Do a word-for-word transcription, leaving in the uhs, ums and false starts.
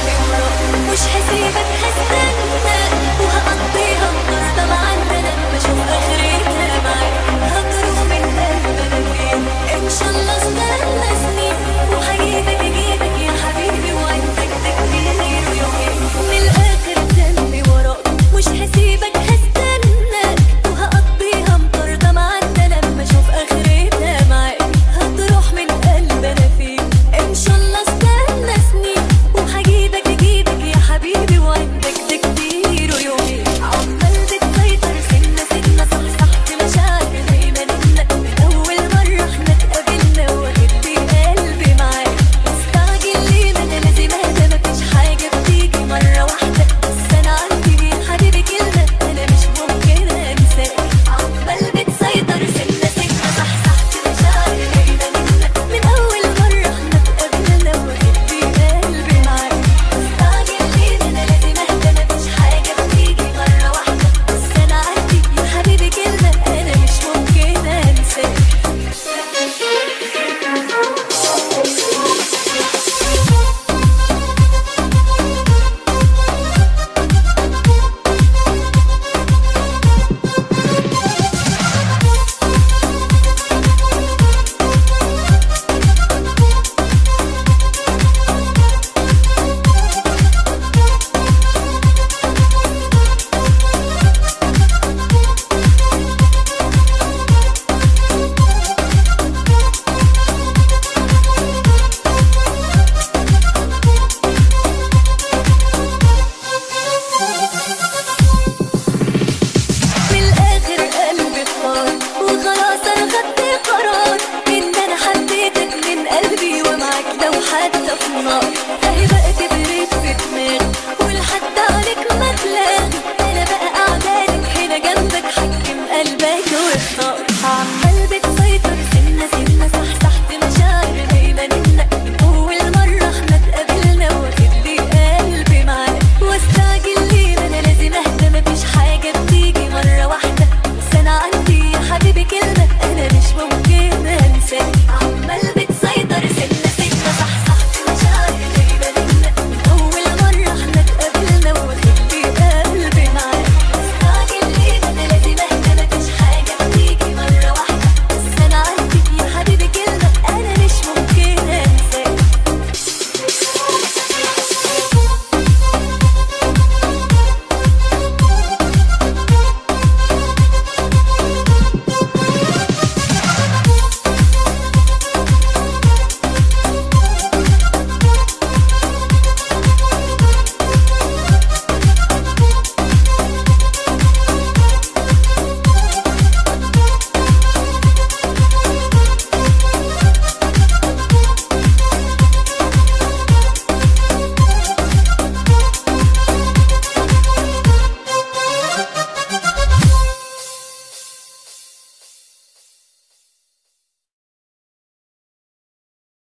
تجري وراك، مش هسيبك هستنى وهقضيها النهارده معاك، انا بشوف اخرتها معاك، هتروح من قلبنا فين ان شاء الله استنى سنين، وهجيبك اجيبك يا حبيبي وعندك تكتير ويومين، من الاخر تجري وراك، مش هسيبك هستناك وهقضيها النهارده معاك، انا بشوف اخرتها معاك، هتروح من قلبنا فين ان شاء الله استنى سنين، وهجيبك اجيبك يا حبيبي وعندك تكتير ويومين، عمال بتسيطر سنة سنة صحصحت مشاعري دايما انك من اول مرة احنا اتقابلنا واخد لي قلبي معاك، مستعجل ليه ما انا لازم اهدى مفيش حاجة بتيجي مرة واحدة، بس انا عندي يا حبيبي كلمة انا مش ممكن انساك، عمال بتسيطر سنة سنة صحصحت مشاعري دايما انك من اول مرة احنا اتقابلنا واخد لي قلبي معاك، مستعجل ليه ما انا لازم اهدى مفيش حاجة بتيجي مرة واحدة، بس انا عندي يا حبيبي كلمة انا مش ممكن انساك. من الاخر قلبي اختار وخلاص انا خدت قرار ان انا حبيتك من قلبي، ومعاك لو حتى في نار